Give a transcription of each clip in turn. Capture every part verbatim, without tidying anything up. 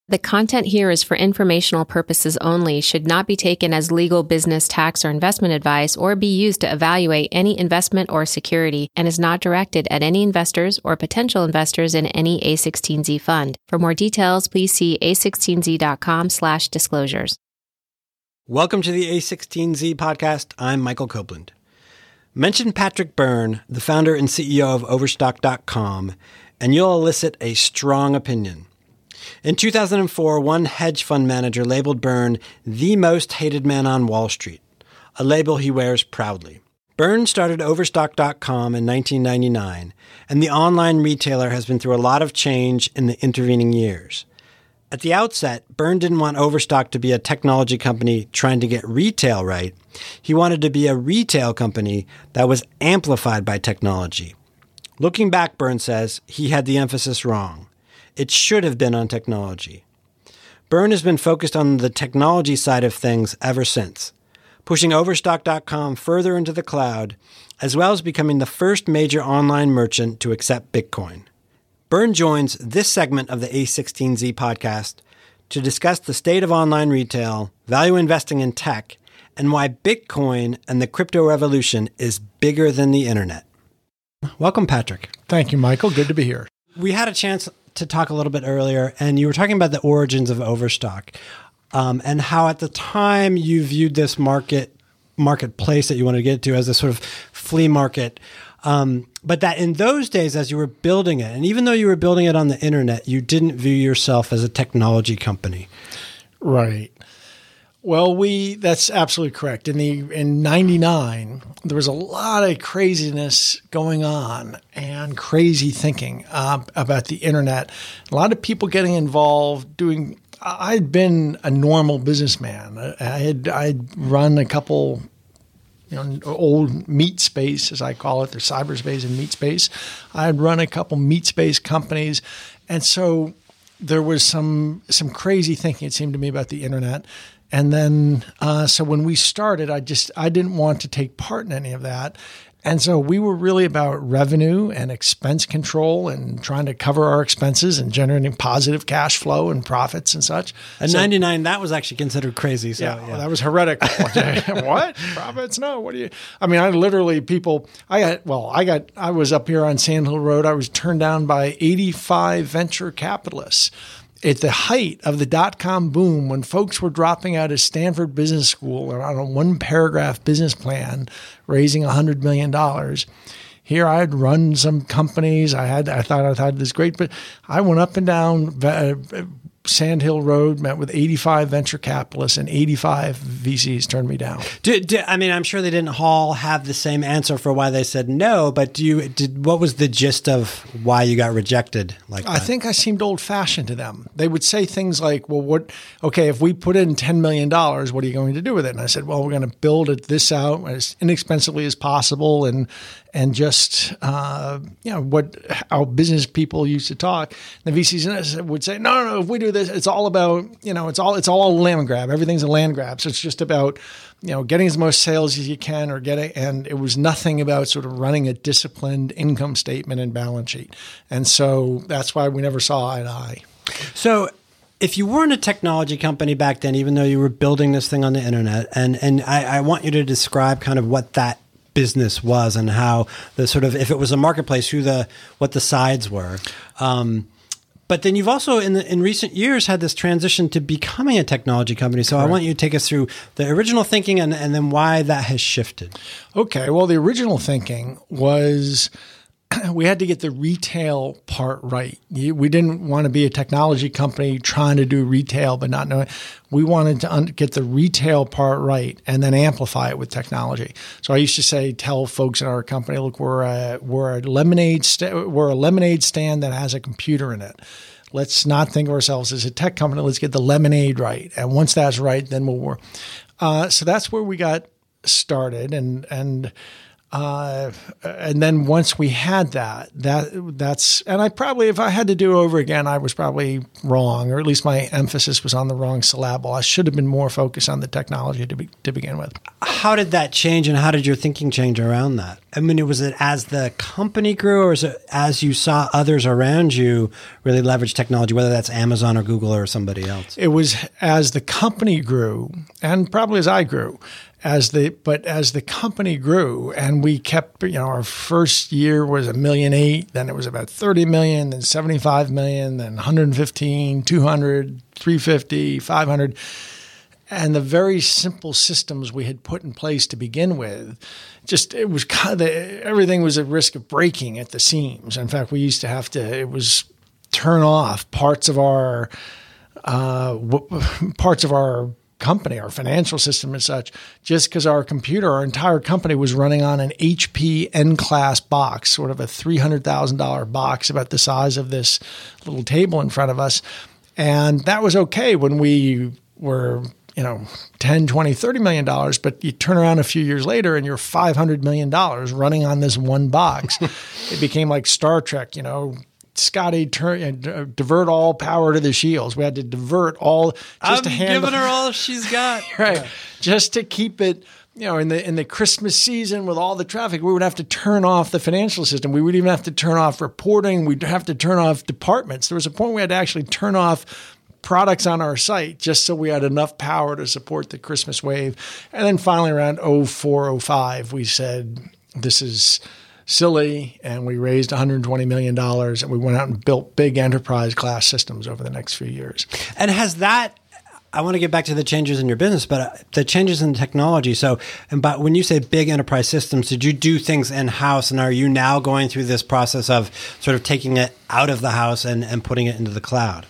The content here is for informational purposes only, should not be taken as legal, business, tax, or investment advice, or be used to evaluate any investment or security, and is not directed at any investors or potential investors in any A sixteen Z fund. For more details, please see a sixteen z dot com slash disclosures. Welcome to the A sixteen Z podcast. I'm Michael Copeland. Mention Patrick Byrne, the founder and C E O of Overstock dot com, and you'll elicit a strong opinion. In two thousand four, one hedge fund manager labeled Byrne the most hated man on Wall Street, a label he wears proudly. Byrne started Overstock dot com in nineteen ninety-nine, and the online retailer has been through a lot of change in the intervening years. At the outset, Byrne didn't want Overstock to be a technology company trying to get retail right. He wanted to be a retail company that was amplified by technology. Looking back, Byrne says, he had the emphasis wrong. It should have been on technology. Byrne has been focused on the technology side of things ever since, pushing Overstock dot com further into the cloud, as well as becoming the first major online merchant to accept Bitcoin. Byrne joins this segment of the A sixteen Z podcast to discuss the state of online retail, value investing in tech, and why Bitcoin and the crypto revolution is bigger than the internet. Welcome, Patrick. Thank you, Michael. Good to be here. We had a chance to talk a little bit earlier, and you were talking about the origins of Overstock, um, and how at the time you viewed this market marketplace that you wanted to get to as a sort of flea market, um, but that in those days, as you were building it, and even though you were building it on the internet, you didn't view yourself as a technology company. Right. Well, we that's absolutely correct. In the in ninety-nine, there was a lot of craziness going on and crazy thinking uh, about the internet. A lot of people getting involved doing. I'd been a normal businessman. I had I'd run a couple, you know, old meat space, as I call it, there's cyberspace and meat space. I'd run a couple meat space companies, and so there was some some crazy thinking, it seemed to me, about the internet. And then, uh, so when we started, I just, I didn't want to take part in any of that. And so we were really about revenue and expense control and trying to cover our expenses and generating positive cash flow and profits and such. At so, ninety-nine, that was actually considered crazy. So, yeah, yeah. Well, that was heretical. What? Profits? No. What do you, I mean, I literally, people, I got, well, I got, I was up here on Sand Hill Road. I was turned down by eighty-five venture capitalists. At the height of the dot-com boom, when folks were dropping out of Stanford Business School on a one-paragraph business plan, raising one hundred million dollars, here I had run some companies. I had, I thought I thought this great, but I went up and down uh, Sand Hill Road, met with eighty-five venture capitalists, and eighty-five V Cs turned me down. Do, do, I mean, I'm sure they didn't all have the same answer for why they said no, but do you did what was the gist of why you got rejected like that? I think I seemed old-fashioned to them. They would say things like, well, what? Okay, if we put in ten million dollars, what are you going to do with it? And I said, well, we're going to build it this out as inexpensively as possible, and and just, uh, you know, what how business people used to talk. The V Cs would say, no, no, no, if we do this, it's all about, you know, it's all it's all a land grab. Everything's a land grab. So it's just about, you know, getting as most sales as you can or getting, and it was nothing about sort of running a disciplined income statement and balance sheet. And so that's why we never saw eye to eye. So if you weren't a technology company back then, even though you were building this thing on the internet, and, and I, I want you to describe kind of what that business was and how the sort of, if it was a marketplace, who the, what the sides were. Um, but then you've also in the, in recent years had this transition to becoming a technology company. So Correct. I want you to take us through the original thinking and, and then why that has shifted. Okay. Well, the original thinking was we had to get the retail part right. We didn't want to be a technology company trying to do retail, but not knowing. We wanted to un- get the retail part right and then amplify it with technology. So I used to say, tell folks in our company, look, we're a, we're a lemonade st- we're a lemonade stand that has a computer in it. Let's not think of ourselves as a tech company. Let's get the lemonade right. And once that's right, then we'll work. Uh, so that's where we got started. And, and, Uh, and then once we had that, that that's, and I probably, if I had to do it over again, I was probably wrong, or at least my emphasis was on the wrong syllable. I should have been more focused on the technology to be, to begin with. How did that change, and how did your thinking change around that? I mean, was it as the company grew, or is it as you saw others around you really leverage technology, whether that's Amazon or Google or somebody else? It was as the company grew, and probably as I grew. As the but as the company grew, and we kept, you know, our first year was a million eight, then it was about thirty million, then seventy-five million, then one hundred fifteen, two hundred, three fifty, five hundred. And the very simple systems we had put in place to begin with, just it was kind of, everything was at risk of breaking at the seams. In fact, we used to have to, it was turn off parts of our uh, parts of our company, our financial system and such, just because our computer, our entire company was running on an H P N-class box, sort of a three hundred thousand dollars box about the size of this little table in front of us. And that was okay when we were, you know, ten, twenty, thirty million dollars, but you turn around a few years later and you're five hundred million dollars running on this one box. It became like Star Trek, you know, Scotty, turn, uh, divert all power to the shields. We had to divert all just I'm to handle. giving her all she's got, right? Yeah. Just to keep it, you know, in the in the Christmas season with all the traffic, we would have to turn off the financial system. We would even have to turn off reporting. We'd have to turn off departments. There was a point we had to actually turn off products on our site just so we had enough power to support the Christmas wave. And then finally, around oh four, oh five, we said, "This is silly," and we raised one hundred twenty million dollars, and we went out and built big enterprise class systems over the next few years. And has that, I want to get back to the changes in your business, but the changes in technology. So, and but when you say big enterprise systems, did you do things in-house, and are you now going through this process of sort of taking it out of the house and, and putting it into the cloud?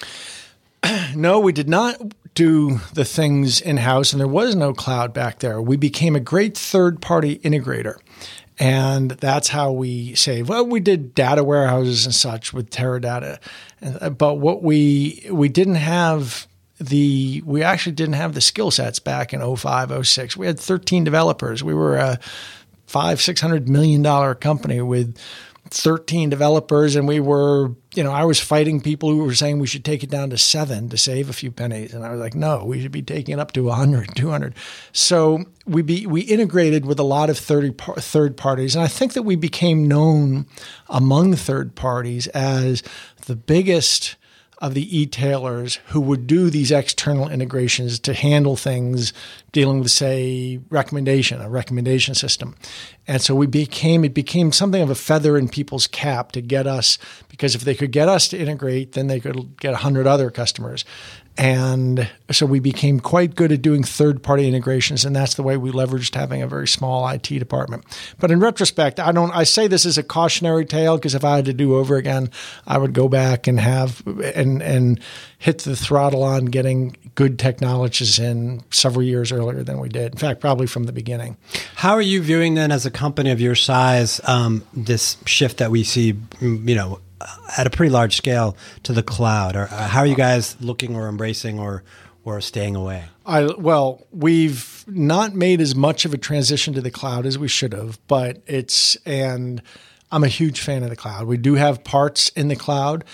No, we did not do the things in-house, and there was no cloud back there. We became a great third-party integrator. And that's how we save. Well, we did data warehouses and such with Teradata, but what we we didn't have the we actually didn't have the skill sets back in oh five, oh six. We had thirteen developers. We were a five six hundred million dollar company with thirteen developers, and we were, you know, I was fighting people who were saying we should take it down to seven to save a few pennies. And I was like, no, we should be taking it up to one hundred, two hundred. So we be, we integrated with a lot of third, third parties. And I think that we became known among third parties as the biggest of the e-tailers who would do these external integrations to handle things dealing with, say, recommendation, a recommendation system. And so we became, it became something of a feather in people's cap to get us, because if they could get us to integrate, then they could get a hundred other customers. And so we became quite good at doing third-party integrations, and that's the way we leveraged having a very small I T department. But in retrospect, I don't. I say this as a cautionary tale, because if I had to do over again, I would go back and have and and hit the throttle on getting good technologists in several years earlier than we did. In fact, probably from the beginning. How are you viewing then, as a company of your size, um, this shift that we see, you know, at a pretty large scale to the cloud? Or how are you guys looking or embracing or or staying away? I, well, we've not made as much of a transition to the cloud as we should have, but it's, and I'm a huge fan of the cloud. We do have parts in the cloud.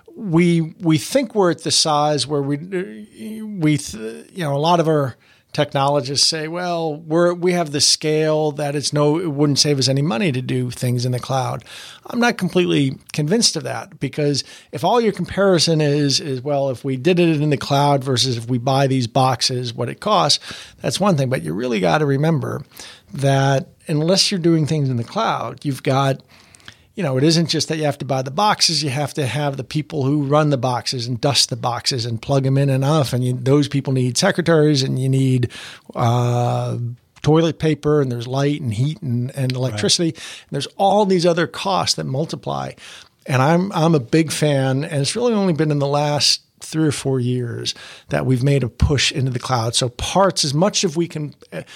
We we think we're at the size where we we you know, a lot of our technologists say, well, we're, we have the scale that it's no, it wouldn't save us any money to do things in the cloud. I'm not completely convinced of that, because if all your comparison is, is, well, if we did it in the cloud versus if we buy these boxes, what it costs, that's one thing. But you really got to remember that unless you're doing things in the cloud, you've got, you know, it isn't just that you have to buy the boxes. You have to have the people who run the boxes and dust the boxes and plug them in enough. And you, those people need secretaries, and you need uh, toilet paper, and there's light and heat and, and electricity. Right. And there's all these other costs that multiply. And I'm I'm a big fan, and it's really only been in the last three or four years that we've made a push into the cloud. So parts, as much as we can.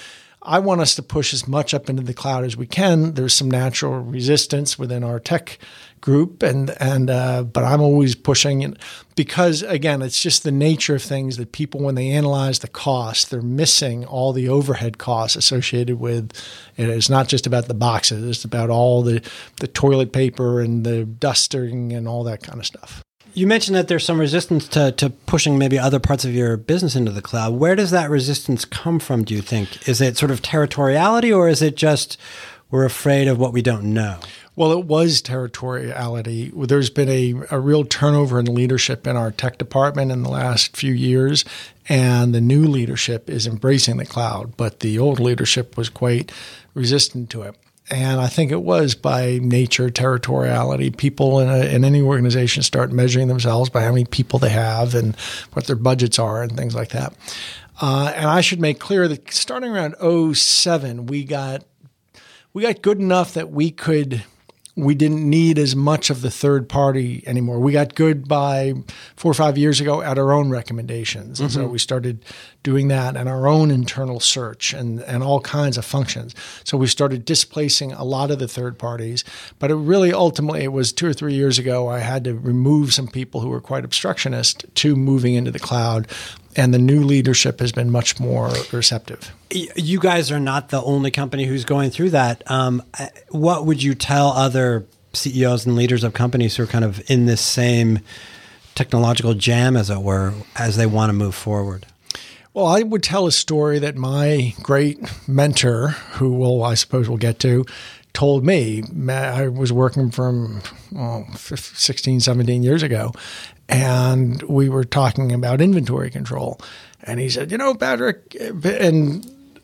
I want us to push as much up into the cloud as we can. There's some natural resistance within our tech group, and and uh, but I'm always pushing because, again, it's just the nature of things that people, when they analyze the cost, they're missing all the overhead costs associated with it. It's not just about the boxes; it's about all the the toilet paper and the dusting and all that kind of stuff. You mentioned that there's some resistance to, to pushing maybe other parts of your business into the cloud. Where does that resistance come from, do you think? Is it sort of territoriality, or is it just we're afraid of what we don't know? Well, it was territoriality. There's been a, a real turnover in leadership in our tech department in the last few years, and the new leadership is embracing the cloud, but the old leadership was quite resistant to it. And I think it was by nature, territoriality. People in, a, in any organization start measuring themselves by how many people they have and what their budgets are and things like that. Uh, and I should make clear that starting around oh seven, we got we got good enough that we could we didn't need as much of the third party anymore. We got good by four or five years ago at our own recommendations. And mm-hmm. so we started doing that and our own internal search and, and all kinds of functions. So we started displacing a lot of the third parties. But it really ultimately, it was two or three years ago, I had to remove some people who were quite obstructionist to moving into the cloud. And the new leadership has been much more receptive. You guys are not the only company who's going through that. Um, what would you tell other C E Os and leaders of companies who are kind of in this same technological jam, as it were, as they want to move forward? Well, I would tell a story that my great mentor, who we'll, I suppose we'll get to, told me. I was working from oh, sixteen, seventeen years ago, and we were talking about inventory control. And he said, you know, Patrick, and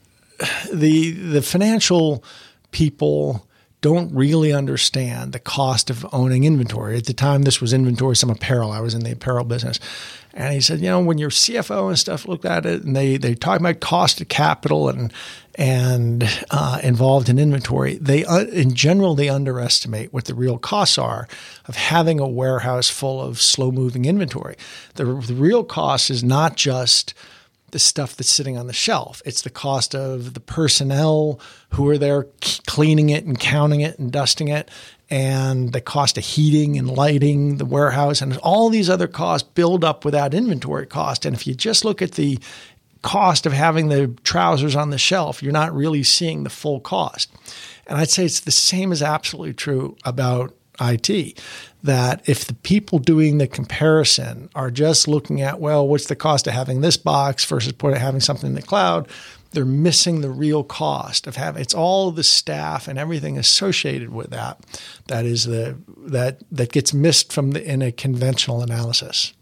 the the financial people don't really understand the cost of owning inventory. At the time, this was inventory, some apparel. I was in the apparel business. And he said, you know, when your C F O and stuff looked at it and they, they talk about cost of capital and and uh, involved in inventory, they uh, in general, they underestimate what the real costs are of having a warehouse full of slow-moving inventory. The, the real cost is not just the stuff that's sitting on the shelf. It's the cost of the personnel who are there cleaning it and counting it and dusting it, and the cost of heating and lighting the warehouse, and all these other costs build up without inventory cost. And if you just look at the cost of having the trousers on the shelf, you're not really seeing the full cost. And I'd say it's the same as absolutely true about I T, that if the people doing the comparison are just looking at, well, what's the cost of having this box versus put, having something in the cloud, they're missing the real cost of having. It's all the staff and everything associated with that that is the that that gets missed from the in a conventional analysis.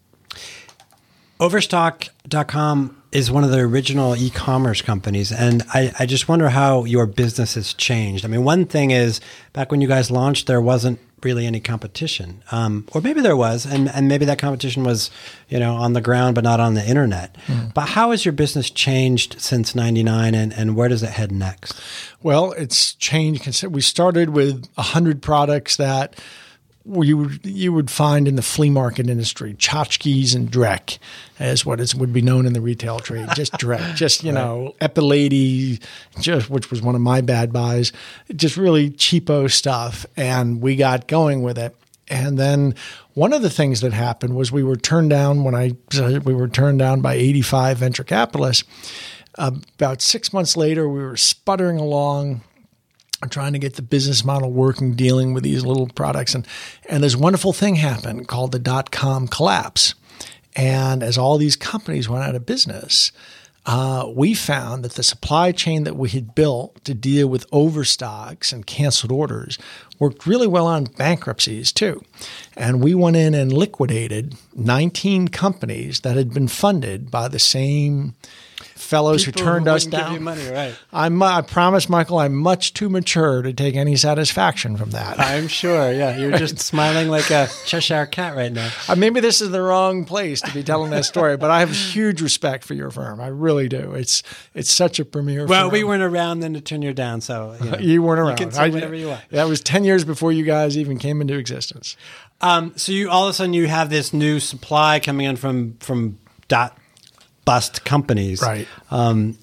Overstock dot com is one of the original e-commerce companies, and I, I just wonder how your business has changed. I mean, one thing is, back when you guys launched, there wasn't really any competition, um, or maybe there was, and, and maybe that competition was, you know, on the ground but not on the internet. Mm. But how has your business changed since ninety-nine, and, and where does it head next? Well, it's changed. We started with one hundred products that you would, you would find in the flea market industry, tchotchkes and Drek, as what is would be known in the retail trade. Just Drek, just, you right. know, Epilady, just which was one of my bad buys, just really cheapo stuff. And we got going with it. And then one of the things that happened was we were turned down when I we were turned down by eighty-five venture capitalists. Uh, about six months later, we were sputtering along, trying to get the business model working, dealing with these little products. And, and this wonderful thing happened called the dot-com collapse. And as all these companies went out of business, uh, we found that the supply chain that we had built to deal with overstocks and canceled orders worked really well on bankruptcies too. And we went in and liquidated nineteen companies that had been funded by the same fellows People who turned who us down. Give you money, right? I'm, I promise, Michael, I'm much too mature to take any satisfaction from that. I'm sure. Yeah, you're just smiling like a Cheshire cat right now. Uh, maybe this is the wrong place to be telling that story, but I have huge respect for your firm. I really do. It's it's such a premier. Well, firm. we weren't around then to turn you down, so you, know, you weren't around. You can say whatever you want. That was ten years before you guys even came into existence. Um, so you all of a sudden you have this new supply coming in from from dot bust companies, right? Um,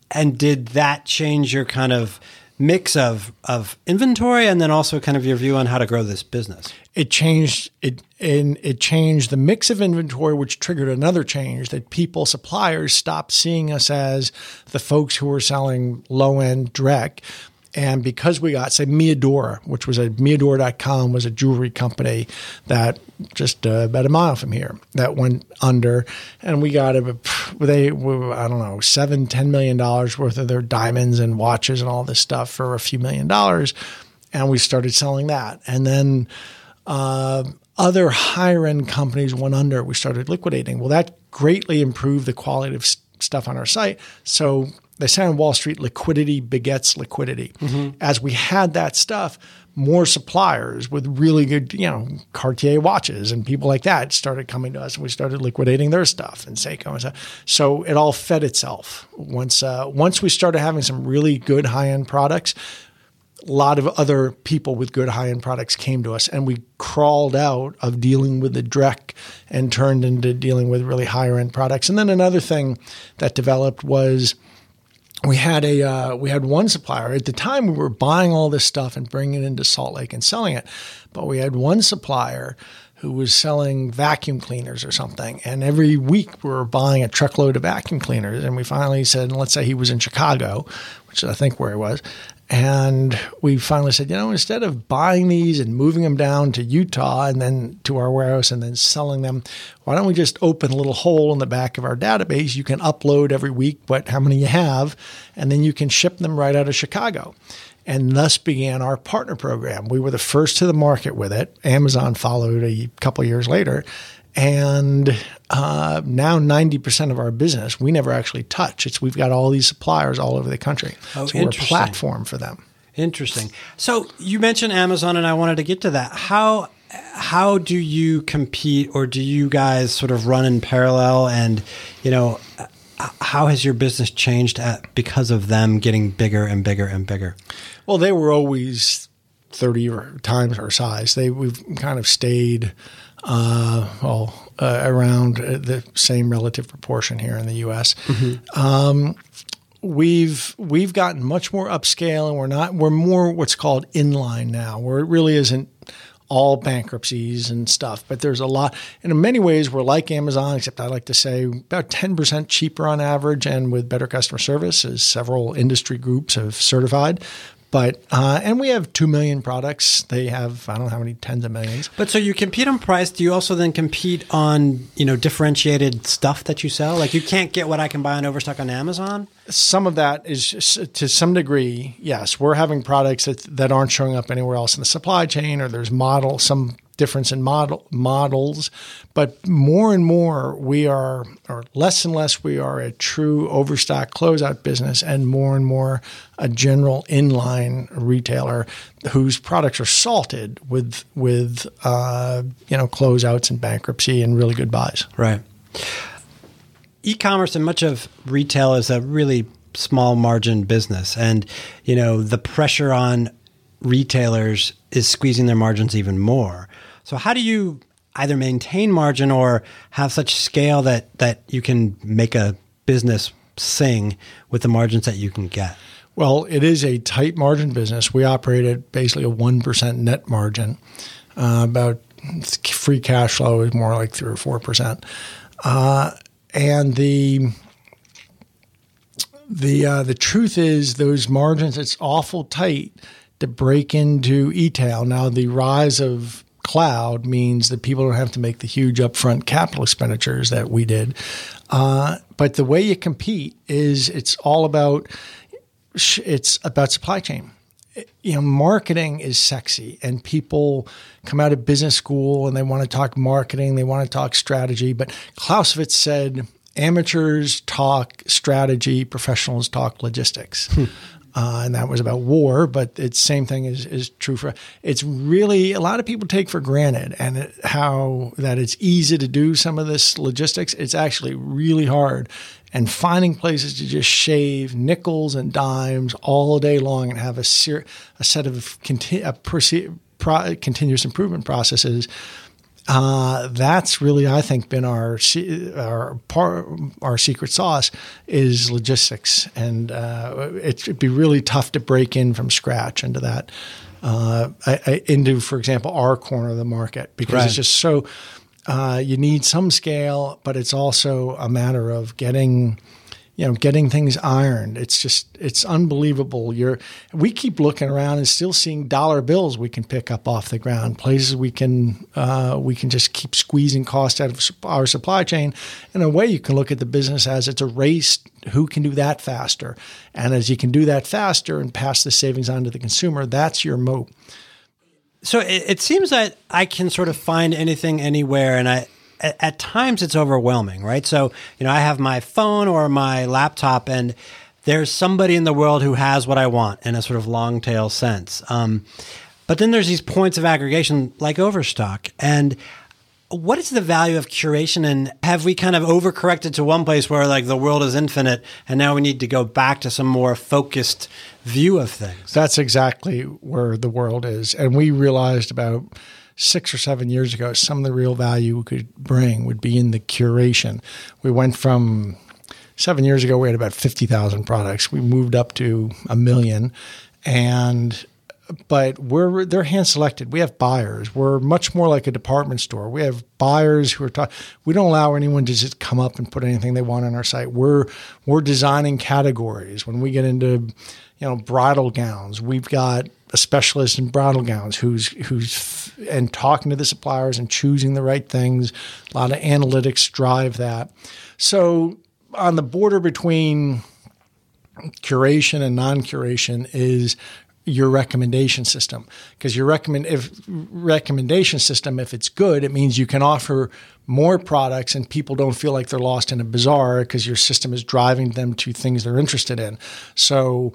and did that change your kind of mix of of inventory and then also kind of your view on how to grow this business? It changed it and it changed the mix of inventory, which triggered another change that people, suppliers, stopped seeing us as the folks who were selling low-end direct. And because we got, say, Miadora, which was a Miadora dot com was a jewelry company that just uh, about a mile from here that went under, and we got a, they I don't know seven, ten million dollars worth of their diamonds and watches and all this stuff for a few million dollars, and we started selling that, and then uh, other higher end companies went under. We started liquidating. Well, that greatly improved the quality of st- stuff on our site. So they say on Wall Street, liquidity begets liquidity. Mm-hmm. As we had that stuff, more suppliers with really good, you know, Cartier watches and people like that started coming to us, and we started liquidating their stuff and Seiko and stuff. So it all fed itself. Once uh, once we started having some really good high-end products, a lot of other people with good high-end products came to us, and we crawled out of dealing with the dreck and turned into dealing with really higher-end products. And then another thing that developed was we had a uh, we had one supplier. At the time, we were buying all this stuff and bringing it into Salt Lake and selling it. But we had one supplier who was selling vacuum cleaners or something. And every week we were buying a truckload of vacuum cleaners. And we finally said, let's say he was in Chicago, which is I think where he was. And we finally said, you know, instead of buying these and moving them down to Utah and then to our warehouse and then selling them, why don't we just open a little hole in the back of our database? You can upload every week what how many you have, and then you can ship them right out of Chicago. And thus began our partner program. We were the first to the market with it. Amazon followed a couple years later. And uh, now ninety percent of our business, we never actually touch. It's we've got all these suppliers all over the country. Oh, so we're a platform for them. Interesting. So you mentioned Amazon, and I wanted to get to that. How how do you compete, or do you guys sort of run in parallel? And, you know, how has your business changed at, because of them getting bigger and bigger and bigger? Well, they were always thirty times our size. They we've kind of stayed uh, well uh, around the same relative proportion here in the U S. Mm-hmm. Um, we've we've gotten much more upscale, and we're not we're more what's called inline now, where it really isn't all bankruptcies and stuff, but there's a lot. And in many ways, we're like Amazon, except I like to say about ten percent cheaper on average and with better customer service, as several industry groups have certified. But uh, and we have two million products. They have, I don't know how many tens of millions. But so you compete on price. Do you also then compete on, you know, differentiated stuff that you sell? Like you can't get what I can buy on Overstock on Amazon? Some of that is, to some degree, yes. We're having products that, that aren't showing up anywhere else in the supply chain, or there's model, some difference in model models. But more and more we are, or less and less we are a true Overstock closeout business, and more and more a general inline retailer whose products are salted with with uh, you know closeouts and bankruptcy and really good buys. Right. E-commerce and much of retail is a really small margin business, and you know the pressure on retailers is squeezing their margins even more. So how do you either maintain margin or have such scale that that you can make a business sing with the margins that you can get? Well, it is a tight margin business. We operate at basically a one percent net margin. Uh, about free cash flow is more like three or four percent. Uh, and the the uh, the truth is those margins, it's awful tight to break into e-tail. Now, the rise of cloud means that people don't have to make the huge upfront capital expenditures that we did. Uh, but the way you compete is it's all about it's about supply chain. You know, marketing is sexy, and people come out of business school and they want to talk marketing, they want to talk strategy. But Clausewitz said, amateurs talk strategy, professionals talk logistics. Hmm. Uh, and that was about war, but the same thing is, is true for, it's really, a lot of people take for granted and it, how that it's easy to do some of this logistics. It's actually really hard. And finding places to just shave nickels and dimes all day long and have a, ser- a set of conti- a perce- pro- continuous improvement processes Uh, that's really, I think, been our our part, our secret sauce is logistics, and uh, it'd be really tough to break in from scratch into that, uh, I, I, into, for example, our corner of the market, because right. it's just so uh, you need some scale, but it's also a matter of getting. You know, getting things ironed. It's just, it's unbelievable. You're, we keep looking around and still seeing dollar bills we can pick up off the ground, places we can, uh, we can just keep squeezing cost out of our supply chain. In a way, you can look at the business as it's a race. Who can do that faster? And as you can do that faster and pass the savings on to the consumer, that's your moat. So it, it seems that I can sort of find anything anywhere, and I, At, at times it's overwhelming, right? So, you know, I have my phone or my laptop, and there's somebody in the world who has what I want in a sort of long tail sense. Um, but then there's these points of aggregation like Overstock. And what is the value of curation? And have we kind of overcorrected to one place where like the world is infinite and now we need to go back to some more focused view of things? That's exactly where the world is. And we realized about six or seven years ago, some of the real value we could bring would be in the curation. We went from seven years ago, we had about fifty thousand products. We moved up to a million, and but we're they're hand selected. We have buyers. We're much more like a department store. We have buyers who are talking. We don't allow anyone to just come up and put anything they want on our site. We're we're designing categories. When we get into, you know, bridal gowns, we've got a specialist in bridal gowns who's who's and talking to the suppliers and choosing the right things. A lot of analytics drive that. So on the border between curation and non-curation is your recommendation system, because your recommend if recommendation system, if it's good, it means you can offer more products and people don't feel like they're lost in a bazaar because your system is driving them to things they're interested in. So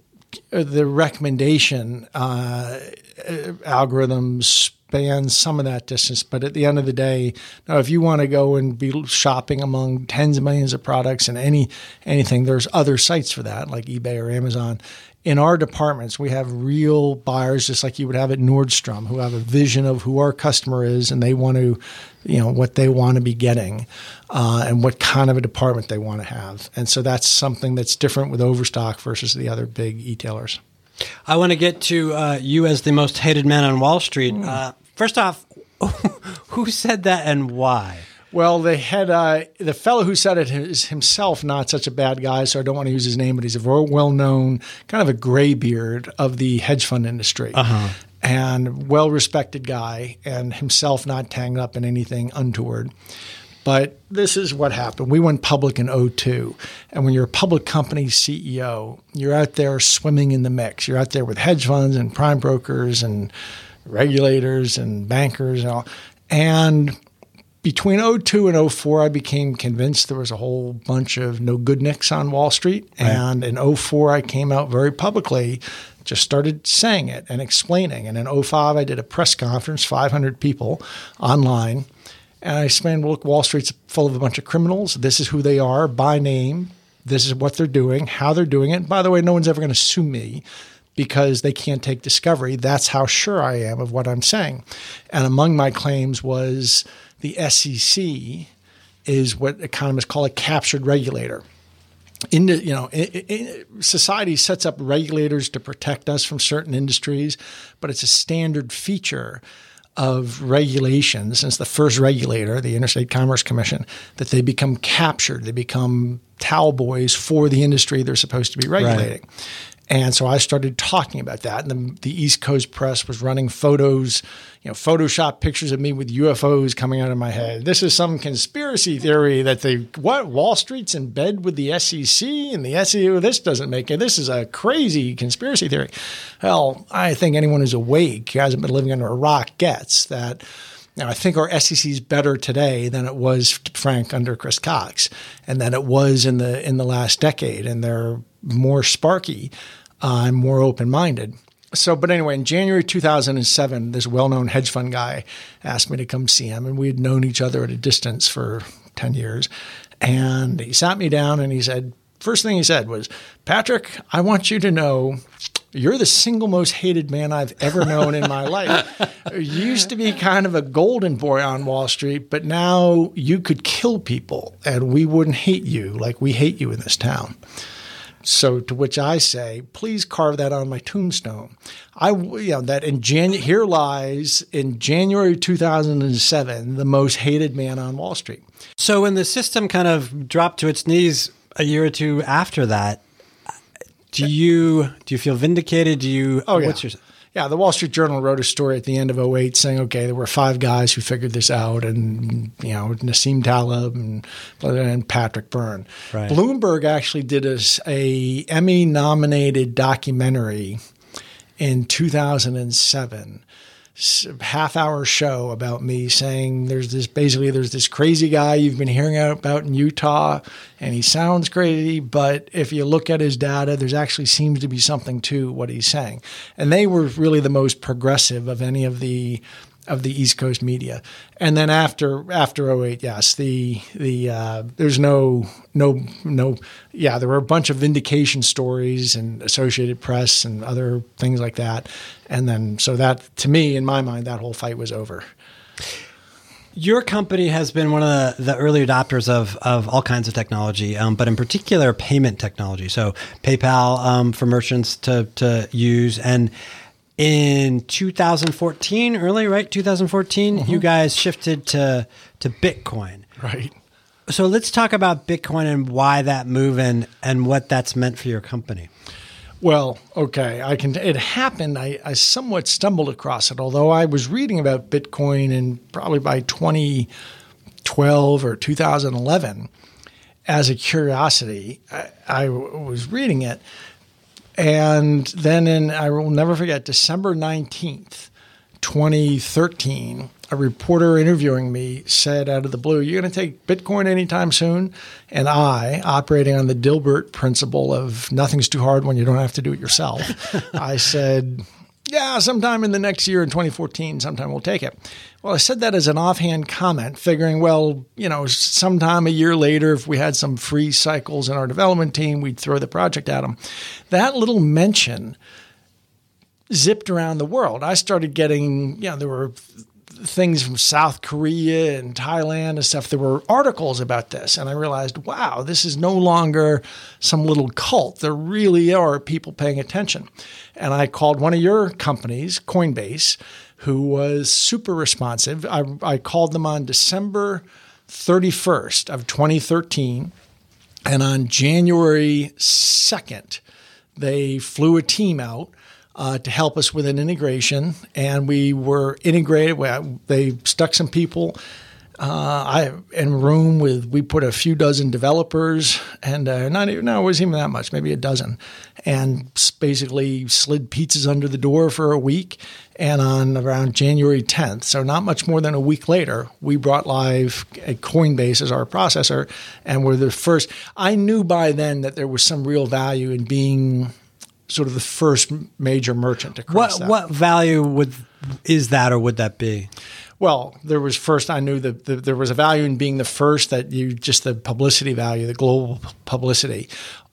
the recommendation uh, algorithms span some of that distance, but at the end of the day, now if you want to go and be shopping among tens of millions of products and any anything, there's other sites for that, like eBay or Amazon. In our departments, we have real buyers, just like you would have at Nordstrom, who have a vision of who our customer is, and they want to, you know, what they want to be getting, uh, and what kind of a department they want to have. And so that's something that's different with Overstock versus the other big e-tailers. I want to get to uh, you as the most hated man on Wall Street. Mm. Uh, first off, who said that and why? Well, they had uh, the fellow who said it is himself not such a bad guy, so I don't want to use his name, but he's a very well-known, kind of a graybeard of the hedge fund industry, uh-huh. and well-respected guy, and himself not tangled up in anything untoward. But this is what happened. We went public in oh two, and when you're a public company C E O, you're out there swimming in the mix. You're out there with hedge funds and prime brokers and regulators and bankers and all, and between oh two and oh four, I became convinced there was a whole bunch of no good nicks on Wall Street. Right. And in oh four, I came out very publicly, just started saying it and explaining. And in oh five, I did a press conference, five hundred people online. And I explained, well, look, Wall Street's full of a bunch of criminals. This is who they are by name. This is what they're doing, how they're doing it. And by the way, no one's ever going to sue me because they can't take discovery. That's how sure I am of what I'm saying. And among my claims was the S E C is what economists call a captured regulator. In the, you know, it, it, society sets up regulators to protect us from certain industries, but it's a standard feature of regulation since the first regulator, the Interstate Commerce Commission, that they become captured. They become towel boys for the industry they're supposed to be regulating. Right. And so I started talking about that. And the, the East Coast press was running photos, you know, Photoshop pictures of me with U F Os coming out of my head. This is some conspiracy theory that they, what, Wall Street's in bed with the S E C and the S E C, this doesn't make it. This is a crazy conspiracy theory. Hell, I think anyone who's awake, who hasn't been living under a rock, gets that. Now, I think our S E C is better today than it was, Frank, under Chris Cox, and that it was in the in the last decade, and they're more sparky uh, and more open-minded. So, but anyway, in January two thousand seven, this well-known hedge fund guy asked me to come see him, and we had known each other at a distance for ten years. And he sat me down and he said, first thing he said was, Patrick, I want you to know you're the single most hated man I've ever known in my life. You used to be kind of a golden boy on Wall Street, but now you could kill people and we wouldn't hate you like we hate you in this town. So to which I say, please carve that on my tombstone. I, you know, that in Jan- here lies in January two thousand seven, the most hated man on Wall Street. So when the system kind of dropped to its knees a year or two after that, do you do you feel vindicated? Do you? Oh yeah. What's your, Yeah, the Wall Street Journal wrote a story at the end of oh eight saying, okay, there were five guys who figured this out, and, you know, Nassim Taleb and, and Patrick Byrne. Right. Bloomberg actually did a, a Emmy-nominated documentary in two thousand seven, half-hour show about me saying there's this basically there's this crazy guy you've been hearing about in Utah, and he sounds crazy, but if you look at his data, there's actually seems to be something to what he's saying. And they were really the most progressive of any of the of the East Coast media. And then after after oh eight, yes, the the uh, there's no no no yeah, there were a bunch of vindication stories and Associated Press and other things like that. And then so that, to me, in my mind, that whole fight was over. Your company has been one of the, the early adopters of, of all kinds of technology, um, but in particular payment technology. So PayPal um, for merchants to to use. And in two thousand fourteen, early, right? two thousand fourteen, mm-hmm. you guys shifted to to Bitcoin. Right. So let's talk about Bitcoin and why that move and, and what that's meant for your company. Well, okay, I can. It happened. I, I somewhat stumbled across it, although I was reading about Bitcoin in probably by twenty twelve or two thousand eleven as a curiosity. I, I was reading it, and then in I will never forget December nineteenth, twenty thirteen. A reporter interviewing me said out of the blue, "You're going to take Bitcoin anytime soon?" And I, operating on the Dilbert principle of nothing's too hard when you don't have to do it yourself, I said, "Yeah, sometime in the next year in twenty fourteen, sometime we'll take it." Well, I said that as an offhand comment, figuring, well, you know, sometime a year later, if we had some free cycles in our development team, we'd throw the project at them. That little mention zipped around the world. I started getting, you know, there were things from South Korea and Thailand and stuff. There were articles about this. And I realized, wow, this is no longer some little cult. There really are people paying attention. And I called one of your companies, Coinbase, who was super responsive. I, I called them on December thirty-first of twenty thirteen. And on January second, they flew a team out Uh, to help us with an integration, and we were integrated. They stuck some people uh, I in a room with. We put a few dozen developers, and uh, not even no, it wasn't even that much, maybe a dozen, and basically slid pizzas under the door for a week. And on around January tenth, so not much more than a week later, we brought live a Coinbase as our processor, and we're the first. I knew by then that there was some real value in being sort of the first major merchant to cross what, that. What value would is that, or would that be? Well, there was first, I knew that the, there was a value in being the first, that you just the publicity value, the global publicity.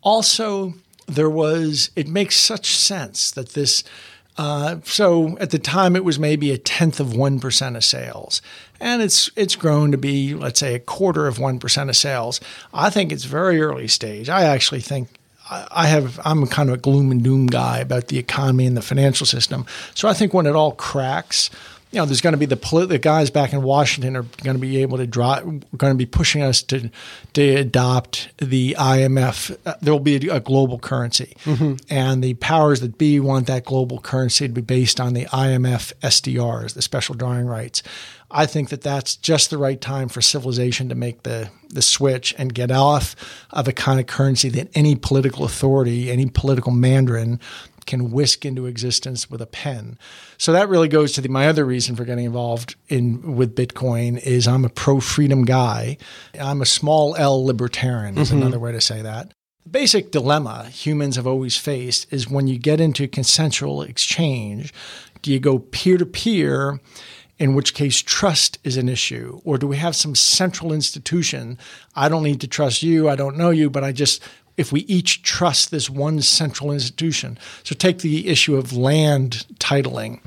Also, there was, it makes such sense that this, uh, so at the time it was maybe a tenth of one percent of sales. And it's it's grown to be, let's say, a quarter of one percent of sales. I think it's very early stage. I actually think I have, I'm kind of a gloom and doom guy about the economy and the financial system. So I think when it all cracks, you know, there's going to be the, polit- the guys back in Washington are going to be able to draw, going to be pushing us to to adopt the I M F. Uh, there will be a, a global currency, mm-hmm. and the powers that be want that global currency to be based on the I M F S D Rs, the special drawing rights. I think that that's just the right time for civilization to make the, the switch and get off of a kind of currency that any political authority, any political mandarin can whisk into existence with a pen. So that really goes to the, my other reason for getting involved in with Bitcoin is I'm a pro-freedom guy. I'm a small L libertarian is mm-hmm. another way to say that. The basic dilemma humans have always faced is when you get into consensual exchange, do you go peer-to-peer, in which case trust is an issue? Or do we have some central institution? I don't need to trust you. I don't know you, but I just, if we each trust this one central institution. So take the issue of land titling.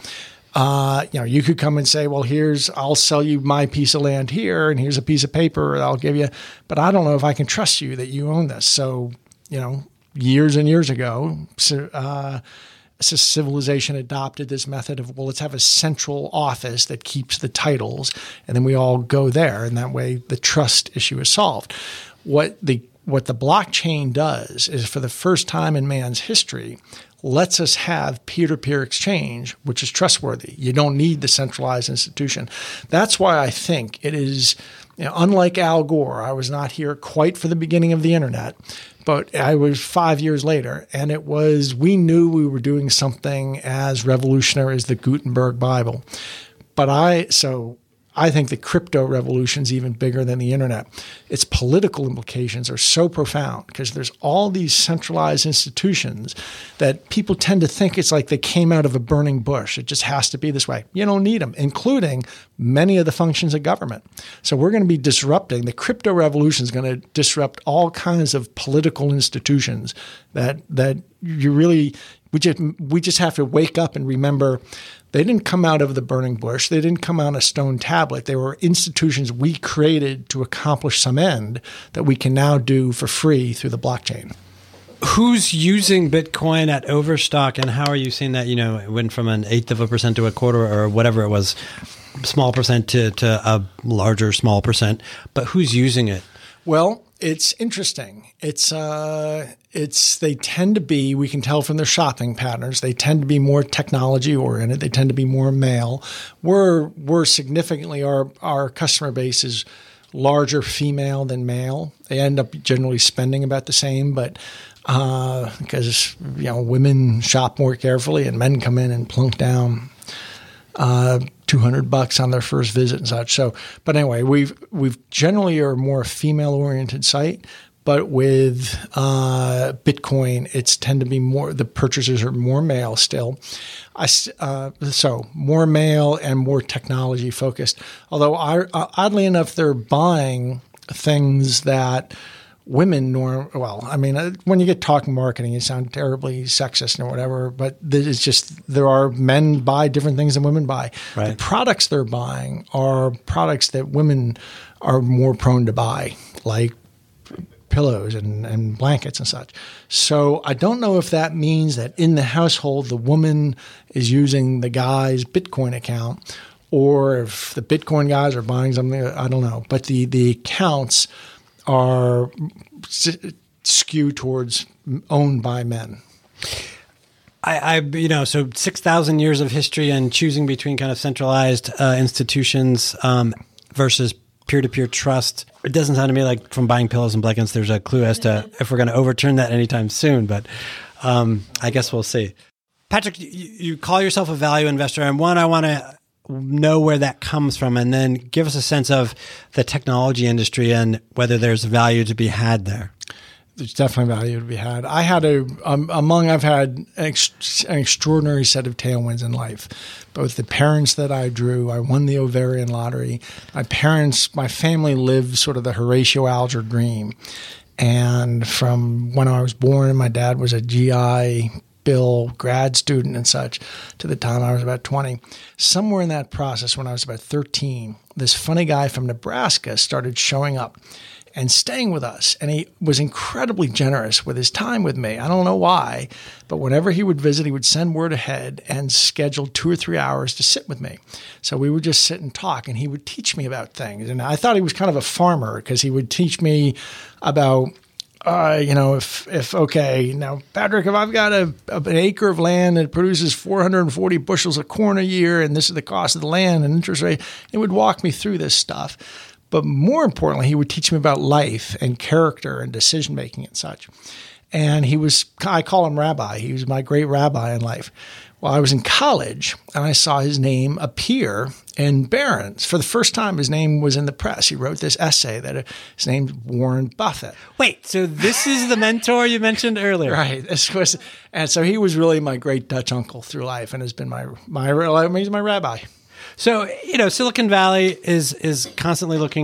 Uh, you know, you could come and say, well, here's, I'll sell you my piece of land here, and here's a piece of paper that I'll give you. But I don't know if I can trust you that you own this. So, you know, years and years ago, uh, civilization adopted this method of, well, let's have a central office that keeps the titles, and then we all go there. And that way the trust issue is solved. What the what the blockchain does is, for the first time in man's history, lets us have peer-to-peer exchange, which is trustworthy. You don't need the centralized institution. That's why I think it is, you know, unlike Al Gore, I was not here quite for the beginning of the internet, but I was five years later, and it was, we knew we were doing something as revolutionary as the Gutenberg Bible. But I, so I think the crypto revolution is even bigger than the internet. Its political implications are so profound because there's all these centralized institutions that people tend to think it's like they came out of a burning bush. It just has to be this way. You don't need them, including many of the functions of government. So we're going to be disrupting. The crypto revolution is going to disrupt all kinds of political institutions that that you really we just we just have to wake up and remember. They didn't come out of the burning bush. They didn't come out of a stone tablet. They were institutions we created to accomplish some end that we can now do for free through the blockchain. Who's using Bitcoin at Overstock, and how are you seeing that? You know, it went from an eighth of a percent to a quarter or whatever it was, small percent to, to a larger small percent. But who's using it? Well, it's interesting. It's uh, it's they tend to be, we can tell from their shopping patterns, they tend to be more technology oriented. They tend to be more male. We're we're significantly, our our customer base is larger female than male. They end up generally spending about the same, but uh, because you know women shop more carefully and men come in and plunk down uh, two hundred bucks on their first visit and such. So, but anyway, we've we've generally are a more female oriented site, but with uh, Bitcoin, it's tend to be more, the purchasers are more male still. I, uh, so more male and more technology focused. Although I, oddly enough, they're buying things that women norm. Well, I mean, when you get talking marketing, you sound terribly sexist or whatever, but it's just there are men buy different things than women buy. Right. The products they're buying are products that women are more prone to buy, like pillows and, and blankets and such. So I don't know if that means that in the household, the woman is using the guy's Bitcoin account, or if the Bitcoin guys are buying something, I don't know. But the, the accounts are skewed towards owned by men. I, I you know, so six thousand years of history and choosing between kind of centralized uh, institutions um, versus peer-to-peer trust. It doesn't sound to me like from buying pillows and blankets there's a clue as to if we're going to overturn that anytime soon, but um, I guess we'll see. Patrick, you, you call yourself a value investor, and one, I want to know where that comes from, and then give us a sense of the technology industry and whether there's value to be had there. There's definitely value to be had. I had a, um, among, I've had an, ex, an extraordinary set of tailwinds in life. Both the parents that I drew, I won the ovarian lottery. My parents, my family lived sort of the Horatio Alger dream. And from when I was born, my dad was a G I Bill grad student and such, to the time I was about twenty. Somewhere in that process, when I was about thirteen, this funny guy from Nebraska started showing up and staying with us. And he was incredibly generous with his time with me. I don't know why, but whenever he would visit, he would send word ahead and schedule two or three hours to sit with me. So we would just sit and talk, and he would teach me about things. And I thought he was kind of a farmer, because he would teach me about Uh, you know, if, if, okay, now, Patrick, if I've got a, a, an acre of land that produces four hundred forty bushels of corn a year, and this is the cost of the land and interest rate, he would walk me through this stuff. But more importantly, he would teach me about life and character and decision-making and such. And he was, I call him Rabbi. He was my great rabbi in life. Well, I was in college, and I saw his name appear in Barron's. For the first time, his name was in the press. He wrote this essay that his name's Warren Buffett. Wait, so this is the mentor you mentioned earlier? Right. This was, and so he was really my great Dutch uncle through life, and has been my my he's my rabbi. So, you know, Silicon Valley is is constantly looking at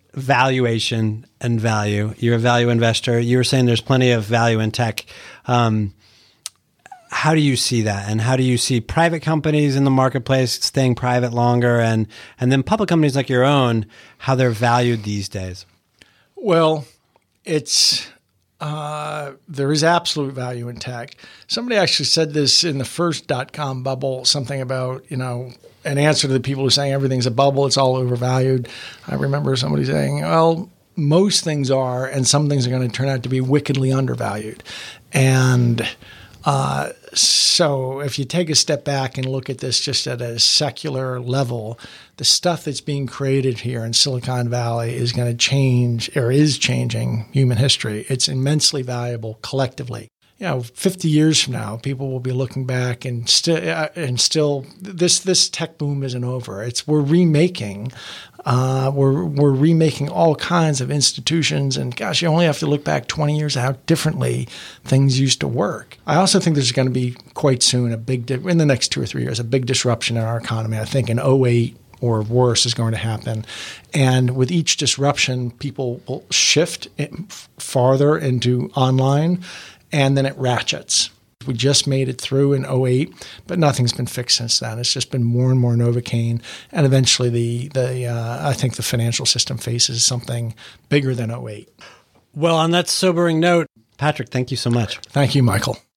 valuation and value. You're a value investor. You were saying there's plenty of value in tech. Um, how do you see that? And how do you see private companies in the marketplace staying private longer, and, and then public companies like your own, how they're valued these days? Well, it's uh, there is absolute value in tech. Somebody actually said this in the first dot-com bubble, something about, you know, an answer to the people who are saying everything's a bubble, it's all overvalued. I remember somebody saying, well, most things are, and some things are going to turn out to be wickedly undervalued. And uh, so if you take a step back and look at this just at a secular level, the stuff that's being created here in Silicon Valley is going to change, or is changing, human history. It's immensely valuable collectively. You know, fifty years from now, people will be looking back and still, uh, and still, this this tech boom isn't over. It's we're remaking, uh, we're we're remaking all kinds of institutions, and gosh, you only have to look back twenty years at how differently things used to work. I also think there's going to be quite soon a big, di- in the next two or three years, a big disruption in our economy. I think in oh eight or worse is going to happen, and with each disruption, people will shift it farther into online. And then it ratchets. We just made it through in oh eight, but nothing's been fixed since then. It's just been more and more Novocaine, and eventually the the uh, I think the financial system faces something bigger than oh eight. Well, on that sobering note, Patrick, thank you so much. Thank you, Michael.